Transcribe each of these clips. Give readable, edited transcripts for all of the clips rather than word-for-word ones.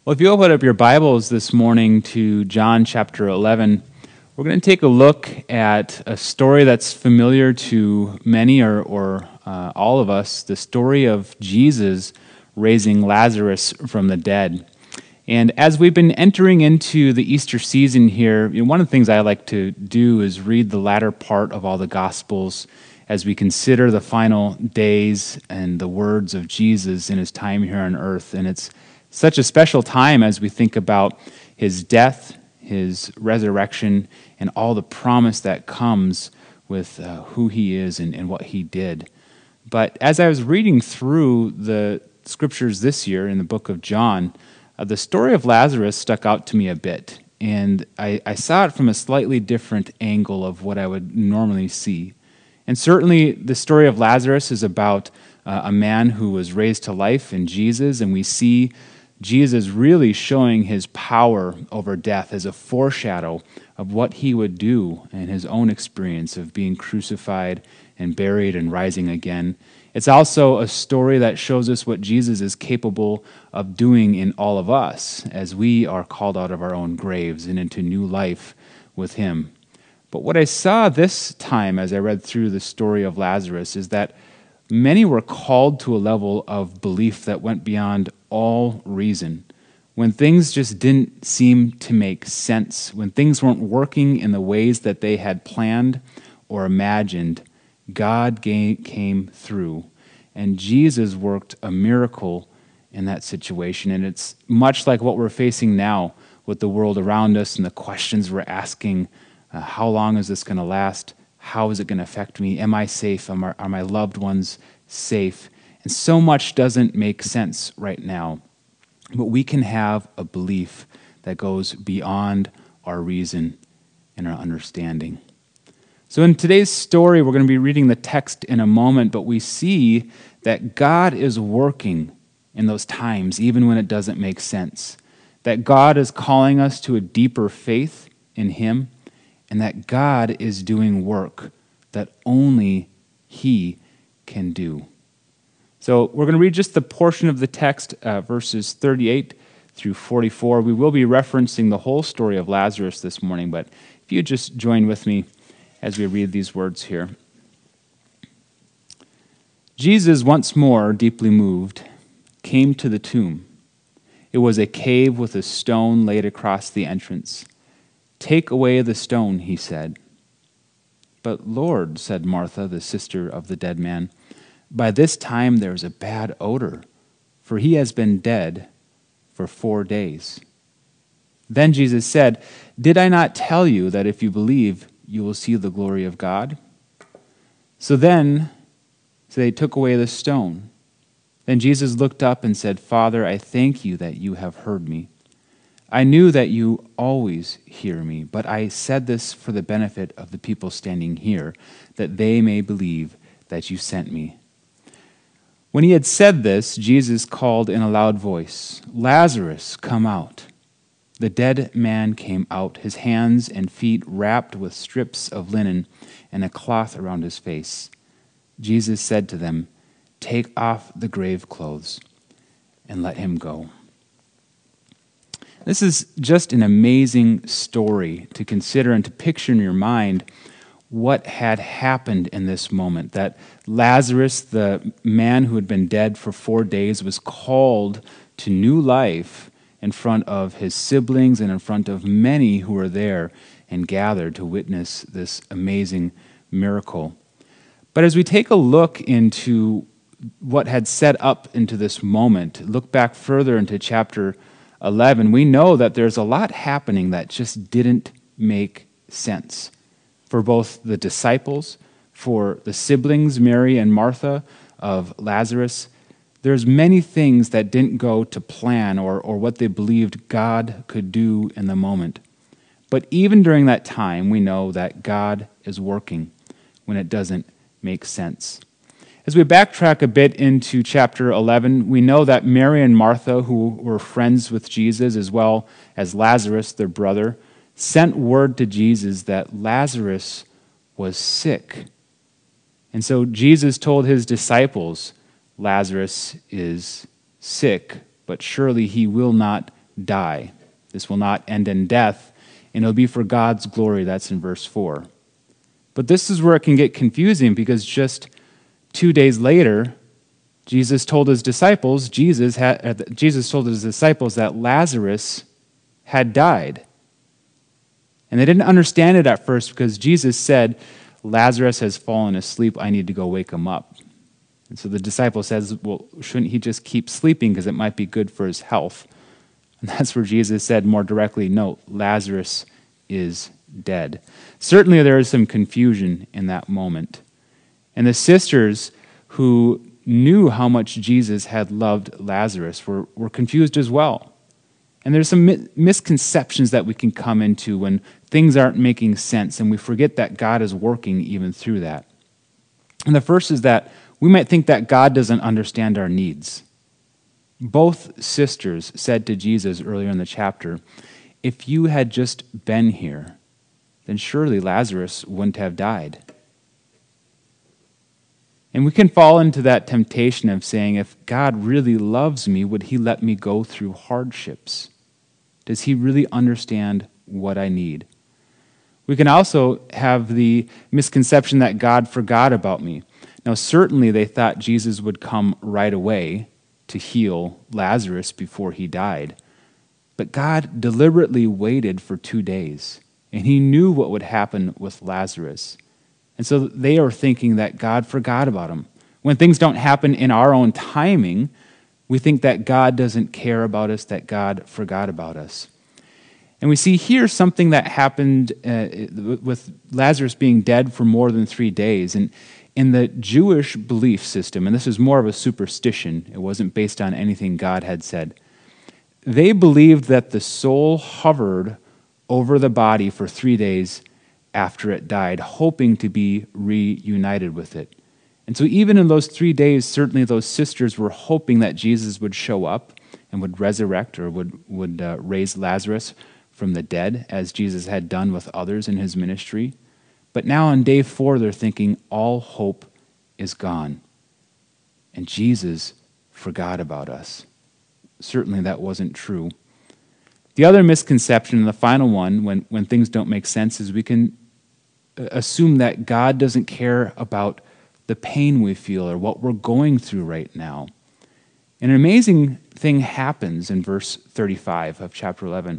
Well, if you open up your Bibles this morning to John chapter 11, we're going to take a look at a story that's familiar to many or all of us, the story of Jesus raising Lazarus from the dead. And as we've been entering into the Easter season here, one of the things I like to do is read the latter part of all the Gospels as we consider the final days and the words of Jesus in his time here on earth. And it's such a special time as we think about his death, his resurrection, and all the promise that comes with who he is and what he did. But as I was reading through the scriptures this year in the book of John, the story of Lazarus stuck out to me a bit. And I saw it from a slightly different angle of what I would normally see. And certainly the story of Lazarus is about a man who was raised to life in Jesus, and we see Jesus really showing his power over death as a foreshadow of what he would do in his own experience of being crucified and buried and rising again. It's also a story that shows us what Jesus is capable of doing in all of us as we are called out of our own graves and into new life with him. But what I saw this time as I read through the story of Lazarus is that many were called to a level of belief that went beyond all reason. When things just didn't seem to make sense, when things weren't working in the ways that they had planned or imagined, God came through. And Jesus worked a miracle in that situation. And it's much like what we're facing now with the world around us and the questions we're asking. How long is this going to last? How is it going to affect me? Am I safe? Are my loved ones safe? And so much doesn't make sense right now. But we can have a belief that goes beyond our reason and our understanding. So in today's story, we're going to be reading the text in a moment, but we see that God is working in those times, even when it doesn't make sense. That God is calling us to a deeper faith in him, and that God is doing work that only he can do. So we're going to read just the portion of the text, verses 38 through 44. We will be referencing the whole story of Lazarus this morning, but if you just join with me as we read these words here. Jesus, once more deeply moved, came to the tomb. It was a cave with a stone laid across the entrance. "Take away the stone," he said. "But Lord," said Martha, the sister of the dead man, "by this time there is a bad odor, for he has been dead for 4 days." Then Jesus said, "Did I not tell you that if you believe, you will see the glory of God?" So they took away the stone. Then Jesus looked up and said, "Father, I thank you that you have heard me. I knew that you always hear me, but I said this for the benefit of the people standing here, that they may believe that you sent me." When he had said this, Jesus called in a loud voice, "Lazarus, come out." The dead man came out, his hands and feet wrapped with strips of linen and a cloth around his face. Jesus said to them, "Take off the grave clothes and let him go." This is just an amazing story to consider and to picture in your mind what had happened in this moment. That Lazarus, the man who had been dead for 4 days, was called to new life in front of his siblings and in front of many who were there and gathered to witness this amazing miracle. But as we take a look into what had set up into this moment, look back further into chapter 11, we know that there's a lot happening that just didn't make sense for both the disciples, for the siblings, Mary and Martha of Lazarus. There's many things that didn't go to plan or what they believed God could do in the moment. But even during that time, we know that God is working when it doesn't make sense. As we backtrack a bit into chapter 11, we know that Mary and Martha, who were friends with Jesus, as well as Lazarus, their brother, sent word to Jesus that Lazarus was sick. And so Jesus told his disciples, "Lazarus is sick, but surely he will not die. This will not end in death, and it'll be for God's glory. That's in verse 4. But this is where it can get confusing, because just 2 days later, Jesus told his disciples that Lazarus had died. And they didn't understand it at first, because Jesus said, Lazarus has fallen asleep. I need to go wake him up. And so the disciple says, well, shouldn't he just keep sleeping because it might be good for his health? And that's where Jesus said more directly, no, Lazarus is dead. Certainly there is some confusion in that moment. And the sisters who knew how much Jesus had loved Lazarus were confused as well. And there's some misconceptions that we can come into when things aren't making sense, and we forget that God is working even through that. And the first is that we might think that God doesn't understand our needs. Both sisters said to Jesus earlier in the chapter, if you had just been here, then surely Lazarus wouldn't have died. And we can fall into that temptation of saying, if God really loves me, would he let me go through hardships? Does he really understand what I need? We can also have the misconception that God forgot about me. Now, certainly they thought Jesus would come right away to heal Lazarus before he died. But God deliberately waited for 2 days, and he knew what would happen with Lazarus. And so they are thinking that God forgot about him. When things don't happen in our own timing, we think that God doesn't care about us, that God forgot about us. And we see here something that happened with Lazarus being dead for more than 3 days. And in the Jewish belief system, and this is more of a superstition, it wasn't based on anything God had said, they believed that the soul hovered over the body for 3 days after it died, hoping to be reunited with it. And so even in those 3 days, certainly those sisters were hoping that Jesus would show up and would resurrect or would raise Lazarus from the dead, as Jesus had done with others in his ministry. But now on day 4, they're thinking all hope is gone. And Jesus forgot about us. Certainly that wasn't true. The other misconception, and the final one, when things don't make sense, is we can assume that God doesn't care about the pain we feel or what we're going through right now. And an amazing thing happens in verse 35 of chapter 11.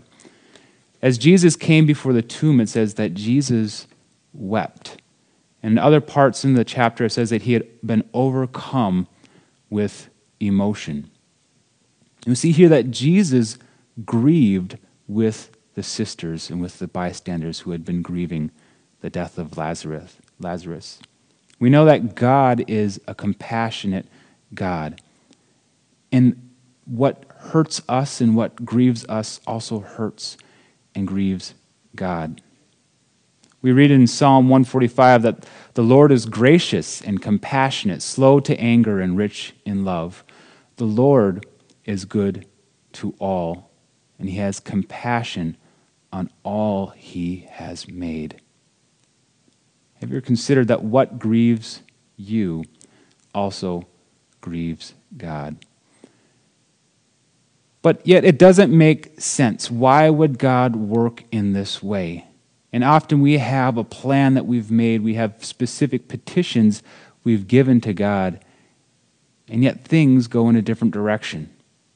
As Jesus came before the tomb, it says that Jesus wept. And in other parts in the chapter, it says that he had been overcome with emotion. And we see here that Jesus grieved with the sisters and with the bystanders who had been grieving the death of Lazarus. We know that God is a compassionate God. And what hurts us and what grieves us also hurts and grieves God. We read in Psalm 145 that the Lord is gracious and compassionate, slow to anger and rich in love. The Lord is good to all, and he has compassion on all he has made. Have you ever considered that what grieves you also grieves God? But yet it doesn't make sense. Why would God work in this way? And often we have a plan that we've made. We have specific petitions we've given to God, and yet things go in a different direction.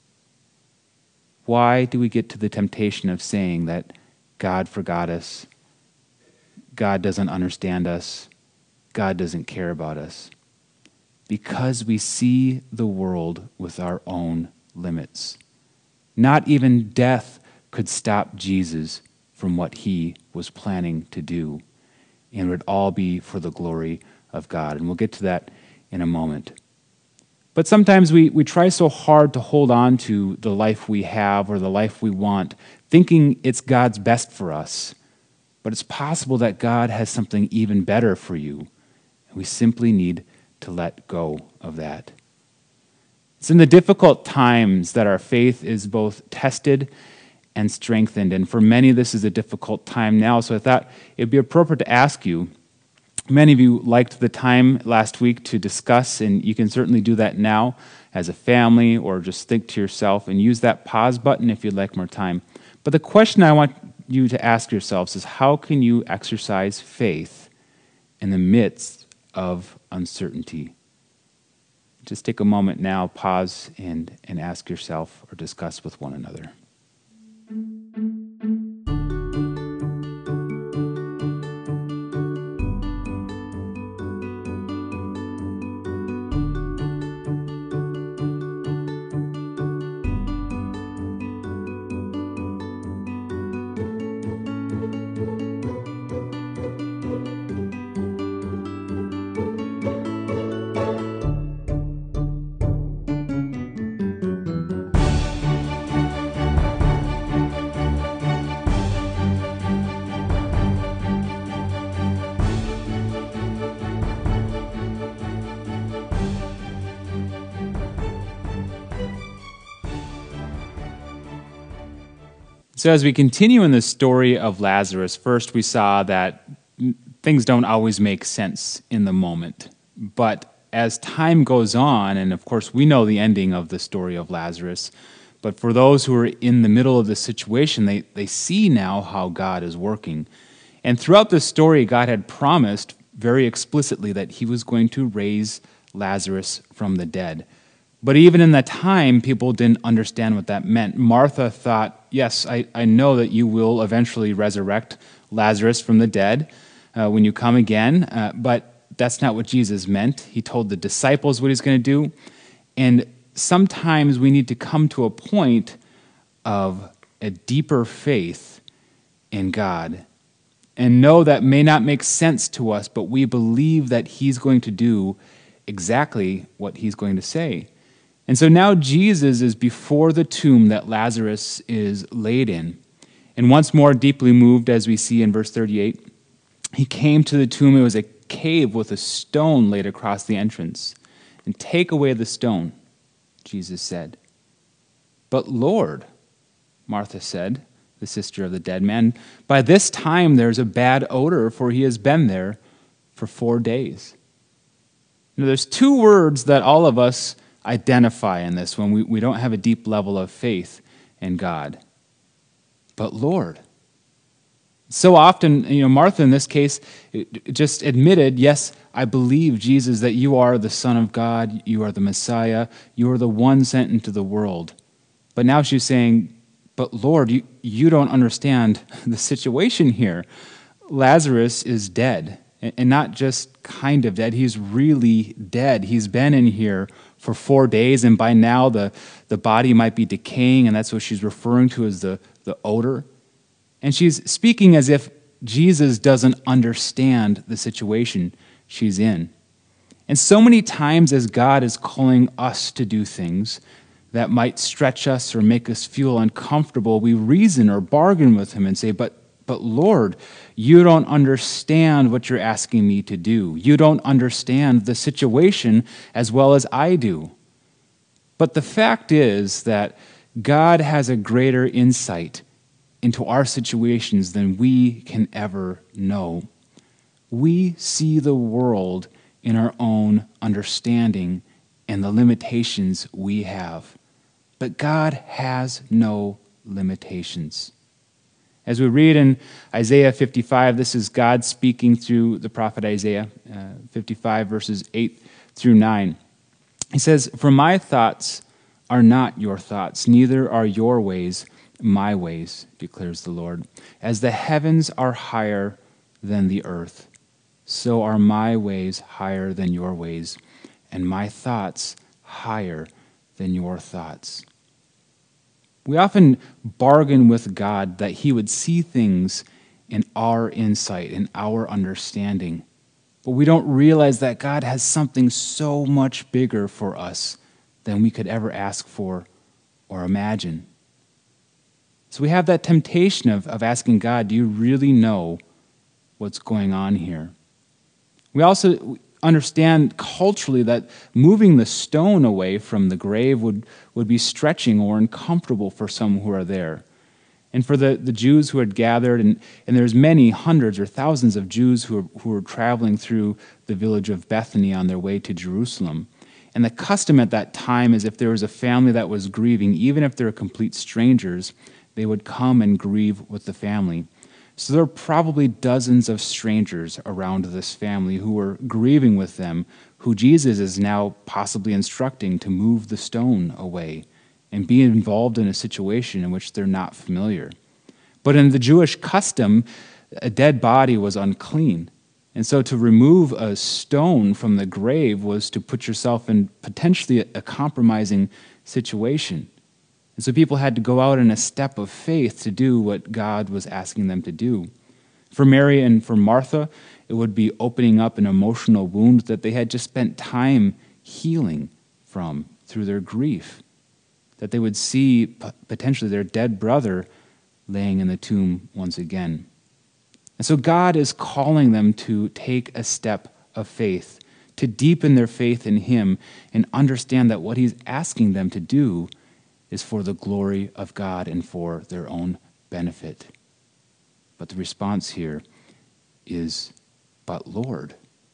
Why do we get to the temptation of saying that God forgot us, God doesn't understand us, God doesn't care about us? Because we see the world with our own limits. Not even death could stop Jesus from what he was planning to do. And it would all be for the glory of God. And we'll get to that in a moment. But sometimes we try so hard to hold on to the life we have or the life we want, thinking it's God's best for us. But it's possible that God has something even better for you. And we simply need to let go of that. It's in the difficult times that our faith is both tested and strengthened. And for many, this is a difficult time now. So I thought it'd be appropriate to ask you, Many of you liked the time last week to discuss, and you can certainly do that now as a family, or just think to yourself and use that pause button if you'd like more time. But the question I want you to ask yourselves is, how can you exercise faith in the midst of uncertainty? Just take a moment now, pause, and ask yourself or discuss with one another. So as we continue in the story of Lazarus, first we saw that things don't always make sense in the moment. But as time goes on, and of course we know the ending of the story of Lazarus, but for those who are in the middle of the situation, they see now how God is working. And throughout the story, God had promised very explicitly that he was going to raise Lazarus from the dead. But even in that time, people didn't understand what that meant. Martha thought, yes, I know that you will eventually resurrect Lazarus from the dead when you come again, but that's not what Jesus meant. He told the disciples what he's going to do. And sometimes we need to come to a point of a deeper faith in God and know that may not make sense to us, but we believe that he's going to do exactly what he's going to say. And so now Jesus is before the tomb that Lazarus is laid in. And once more deeply moved, as we see in verse 38, he came to the tomb. It was a cave with a stone laid across the entrance. And take away the stone, Jesus said. But Lord, Martha said, the sister of the dead man, by this time there's a bad odor, for he has been there for 4 days. Now, there's two words that all of us identify in this when we don't have a deep level of faith in God. But Lord. So often, Martha in this case just admitted, yes, I believe, Jesus, that you are the Son of God, you are the Messiah, you are the one sent into the world. But now she's saying, but Lord, you don't understand the situation here. Lazarus is dead, and not just kind of dead, he's really dead. He's been in here for 4 days, and by now the body might be decaying, and that's what she's referring to as the odor. And she's speaking as if Jesus doesn't understand the situation she's in. And so many times as God is calling us to do things that might stretch us or make us feel uncomfortable, we reason or bargain with him and say, but Lord, you don't understand what you're asking me to do. You don't understand the situation as well as I do. But the fact is that God has a greater insight into our situations than we can ever know. We see the world in our own understanding and the limitations we have. But God has no limitations. As we read in Isaiah 55, this is God speaking through the prophet Isaiah, 55 verses 8 through 9. He says, "For my thoughts are not your thoughts, neither are your ways my ways, declares the Lord. As the heavens are higher than the earth, so are my ways higher than your ways, and my thoughts higher than your thoughts." We often bargain with God that he would see things in our insight, in our understanding. But we don't realize that God has something so much bigger for us than we could ever ask for or imagine. So we have that temptation of asking God, do you really know what's going on here? We also understand culturally that moving the stone away from the grave would be stretching or uncomfortable for some who are there. And for the Jews who had gathered, and there's many hundreds or thousands of Jews who were traveling through the village of Bethany on their way to Jerusalem. And the custom at that time is if there was a family that was grieving, even if they're complete strangers, they would come and grieve with the family. So there were probably dozens of strangers around this family who were grieving with them, who Jesus is now possibly instructing to move the stone away and be involved in a situation in which they're not familiar. But in the Jewish custom, a dead body was unclean. And so to remove a stone from the grave was to put yourself in potentially a compromising situation. And so people had to go out in a step of faith to do what God was asking them to do. For Mary and for Martha, it would be opening up an emotional wound that they had just spent time healing from through their grief, that they would see potentially their dead brother laying in the tomb once again. And so God is calling them to take a step of faith, to deepen their faith in Him and understand that what He's asking them to do is for the glory of God and for their own benefit. But the response here is, but Lord,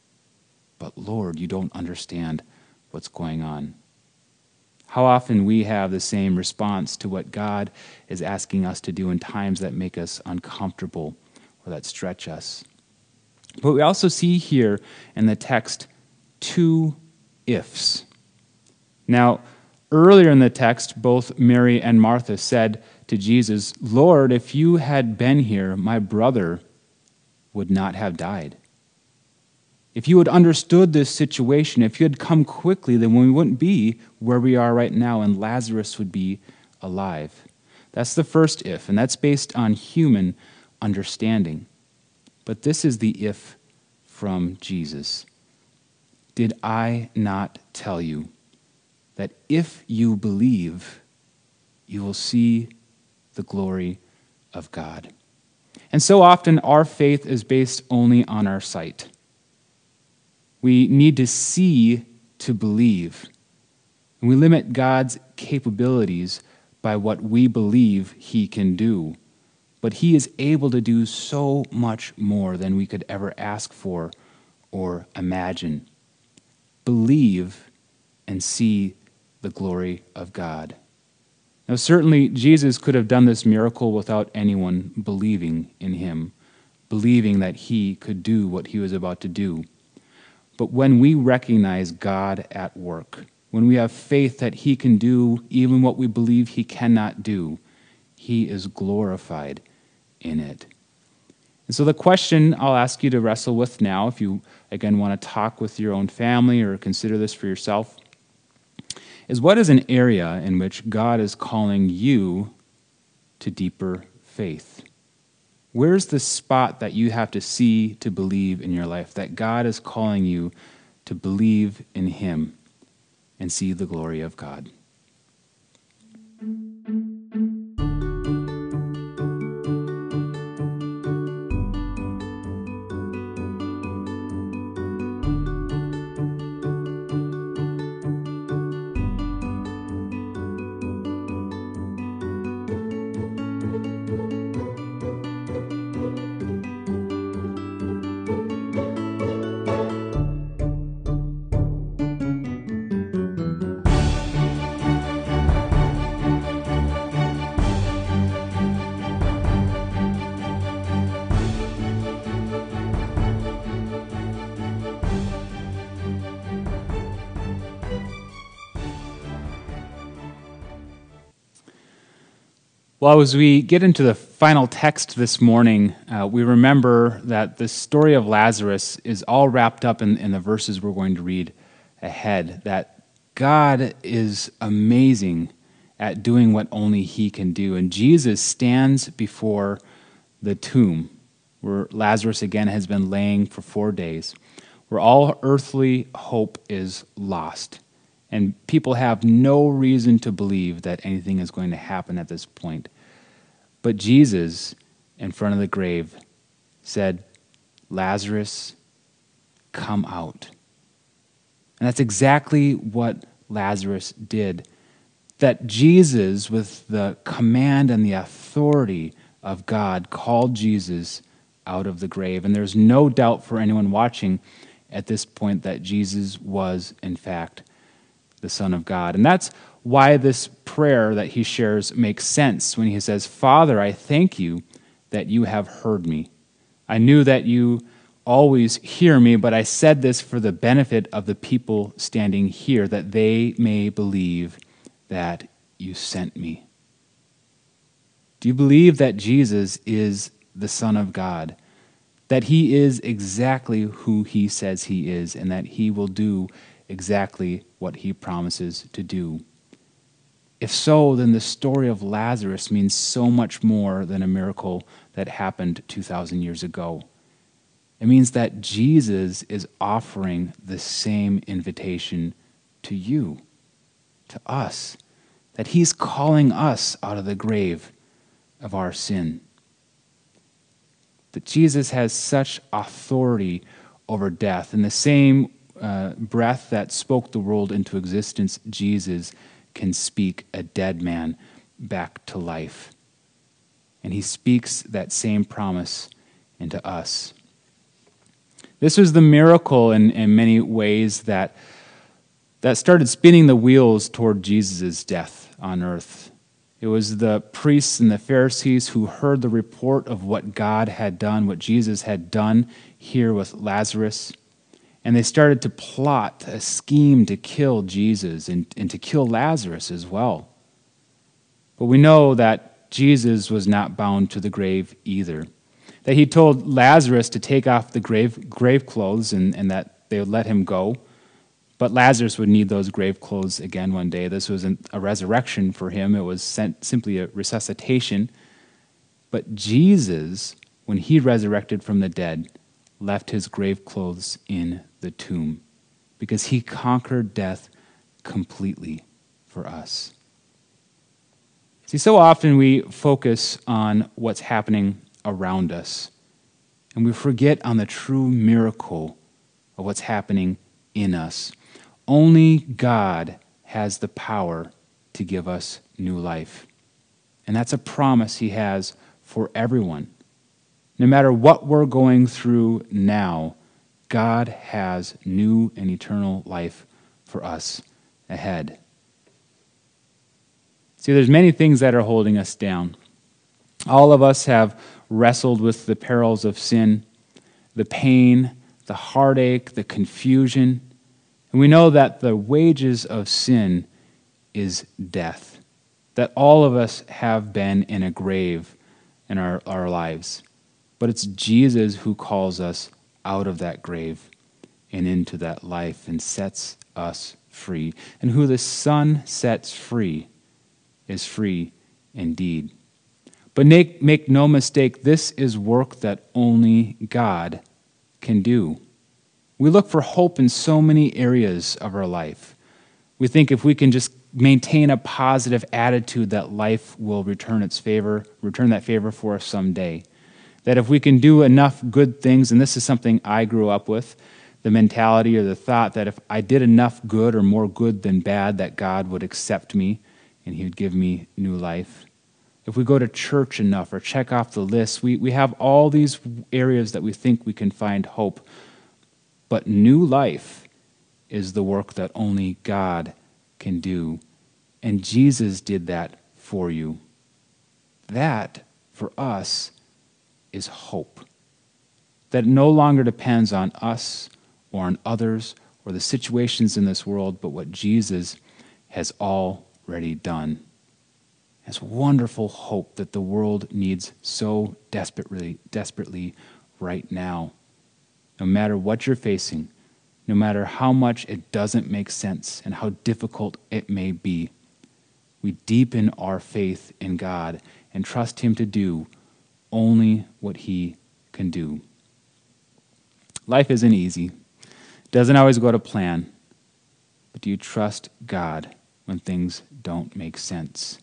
you don't understand what's going on. How often we have the same response to what God is asking us to do in times that make us uncomfortable or that stretch us. But we also see here in the text two ifs. Now, earlier in the text, both Mary and Martha said to Jesus, "Lord, if you had been here, my brother would not have died. If you had understood this situation, if you had come quickly, then we wouldn't be where we are right now, and Lazarus would be alive." That's the first if, and that's based on human understanding. But this is the if from Jesus. Did I not tell you that if you believe, you will see the glory of God? And so often our faith is based only on our sight. We need to see to believe. And we limit God's capabilities by what we believe He can do. But He is able to do so much more than we could ever ask for or imagine. Believe and see the glory of God. Now, certainly, Jesus could have done this miracle without anyone believing in Him, believing that He could do what He was about to do. But when we recognize God at work, when we have faith that He can do even what we believe He cannot do, He is glorified in it. And so the question I'll ask you to wrestle with now, if you, again, want to talk with your own family or consider this for yourself, is what is an area in which God is calling you to deeper faith? Where's the spot that you have to see to believe in your life, that God is calling you to believe in Him and see the glory of God? Well, as we get into the final text this morning, we remember that the story of Lazarus is all wrapped up in the verses we're going to read ahead, that God is amazing at doing what only He can do. And Jesus stands before the tomb, where Lazarus again has been laying for 4 days, where all earthly hope is lost. And people have no reason to believe that anything is going to happen at this point. But Jesus, in front of the grave, said, "Lazarus, come out." And that's exactly what Lazarus did. That Jesus, with the command and the authority authority of God called Jesus out of the grave. And there's no doubt for anyone watching at this point that Jesus was, in fact, the Son of God. And that's why this prayer that he shares makes sense when he says, Father, I thank you that you have heard me. I knew that you always hear me, but I said this for the benefit of the people standing here, that they may believe that you sent me. Do you believe that Jesus is the Son of God? That he is exactly who he says he is, and that he will do exactly what he promises to do? If so, then the story of Lazarus means so much more than a miracle that happened 2,000 years ago. It means that Jesus is offering the same invitation to you, to us, that he's calling us out of the grave of our sin. That Jesus has such authority over death. In the same breath that spoke the world into existence, Jesus can speak a dead man back to life. And he speaks that same promise into us. This was the miracle in many ways that started spinning the wheels toward Jesus' death on earth. It was the priests and the Pharisees who heard the report of what God had done, what Jesus had done here with Lazarus. And they started to plot a scheme to kill Jesus and to kill Lazarus as well. But we know that Jesus was not bound to the grave either. That he told Lazarus to take off the grave clothes and that they would let him go. But Lazarus would need those grave clothes again one day. This wasn't a resurrection for him. It was simply a resuscitation. But Jesus, when he resurrected from the dead, left his grave clothes in the tomb because he conquered death completely for us. See, so often we focus on what's happening around us, and we forget on the true miracle of what's happening in us. Only God has the power to give us new life. And that's a promise he has for everyone. No matter what we're going through now, God has new and eternal life for us ahead. See, there's many things that are holding us down. All of us have wrestled with the perils of sin, the pain, the heartache, the confusion. And we know that the wages of sin is death, that all of us have been in a grave in our lives. But it's Jesus who calls us out of that grave and into that life and sets us free. And who the Son sets free is free indeed. But make no mistake, this is work that only God can do. We look for hope in so many areas of our life. We think if we can just maintain a positive attitude that life will return that favor for us someday. That if we can do enough good things, and this is something I grew up with, the mentality or the thought that if I did enough good or more good than bad, that God would accept me and he would give me new life. If we go to church enough or check off the list, we have all these areas that we think we can find hope. But new life is the work that only God can do. And Jesus did that for you. That, for us, is hope. That no longer depends on us or on others or the situations in this world, but what Jesus has already done. It's wonderful hope that the world needs so desperately right now. No matter what you're facing, no matter how much it doesn't make sense and how difficult it may be, we deepen our faith in God and trust him to do only what he can do. Life isn't easy. It doesn't always go to plan. But do you trust God when things don't make sense?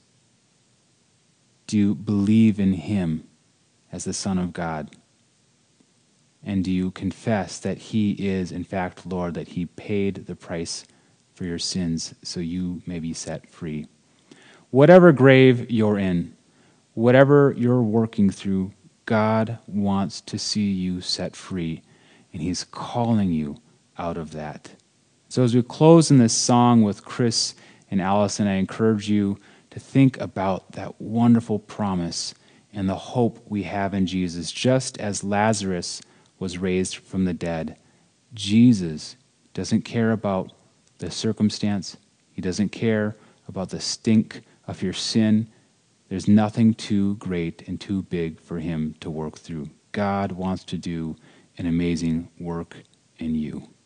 Do you believe in him as the Son of God? And do you confess that he is, in fact, Lord, that he paid the price for your sins so you may be set free? Whatever grave you're in, Whatever you're working through, God wants to see you set free, and He's calling you out of that. So as we close in this song with Chris and Allison, I encourage you to think about that wonderful promise and the hope we have in Jesus. Just as Lazarus was raised from the dead, Jesus doesn't care about the circumstance. He doesn't care about the stink of your sin. There's nothing too great and too big for Him to work through. God wants to do an amazing work in you.